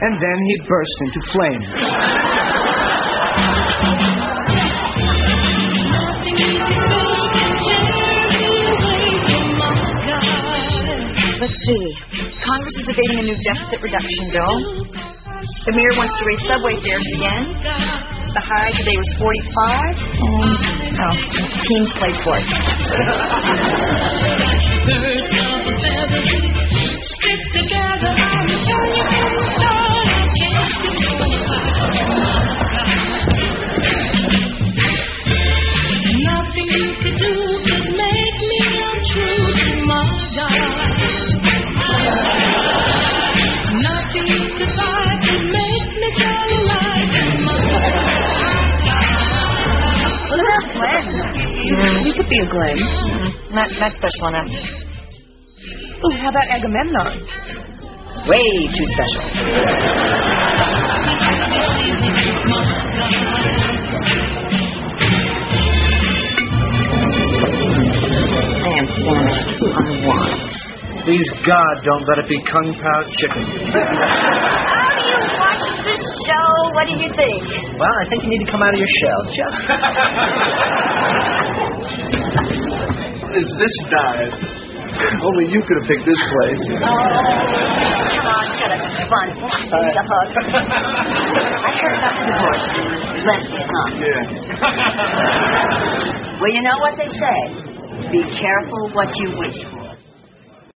And then he burst into flames. Let's see. Congress is debating a new deficit reduction bill. The mayor wants to raise subway fares again. The high today was 45. And, teams play sports. Stick together, I'll tell you from the start. Nothing you could do could make me untrue to my God. Nothing you could buy could make me tell a lie to my God. What about Glenn? You could be a Glenn. Not special enough. Ooh, how about Agamemnon? Way too special. I am famished. I want. Please, God, don't let it be Kung Pao chicken. How do you watch this show? What did you think? Well, I think you need to come out of your shell. Just... What is this diet? Only you could have picked this place. Oh, come on, shut up. It's fun. Give me a hug. I heard about the divorce. Lesbian, huh? Yeah. Well, you know what they say. Be careful what you wish for.